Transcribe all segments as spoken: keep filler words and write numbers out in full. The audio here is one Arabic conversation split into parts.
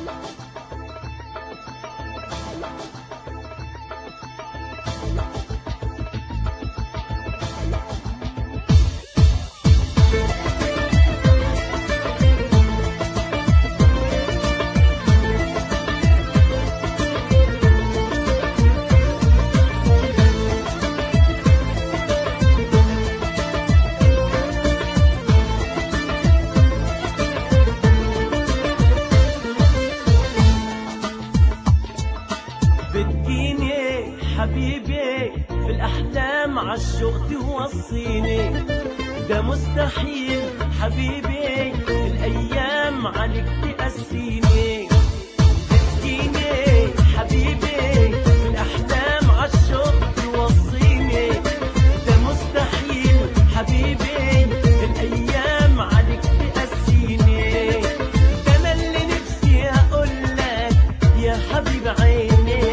حبيبي في الأحلام عالشوق توصيني، ده مستحيل حبيبي الأيام عليك تقسيني. بتجيني حبيبي في الأحلام عالشوق توصيني، ده مستحيل حبيبي الأيام عليك تقسيني. ده أنا اللي نفسي أقولك يا حبيب عيني،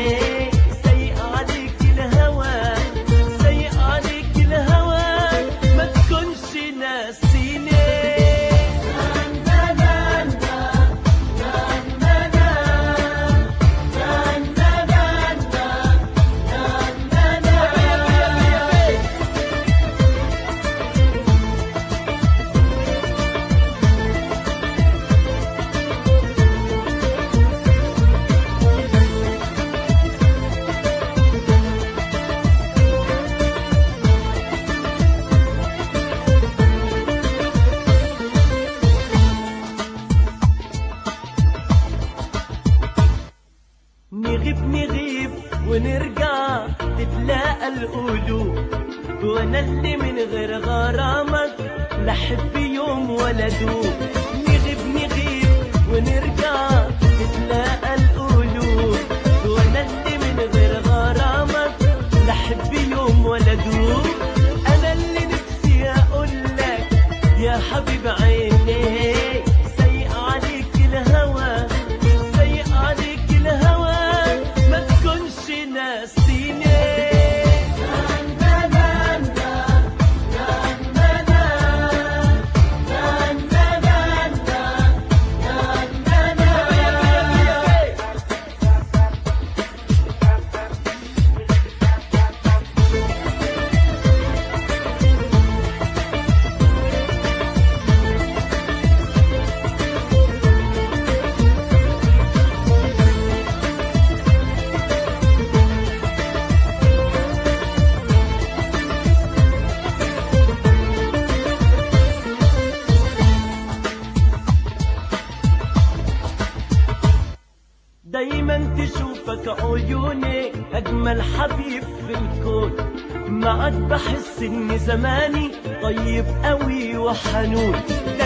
نغيب نغيب ونرجع تتلاقى القلوب، وانا اللي من غير غرامك لا احب يوم ولا دوب. نغيب نغيب ونرجع تتلاقى القلوب، وانا اللي من غير غرامك لا احب يوم ولا دوب. انا اللي نفسي اقولك يا حبيب عيني، سايق عليك الهوى سايق عليك الهوى ما تكونش ناسيني. دايما تشوفك عيوني أجمل حبيب في الكون، معاك بحس إن زماني طيب قوي وحنون.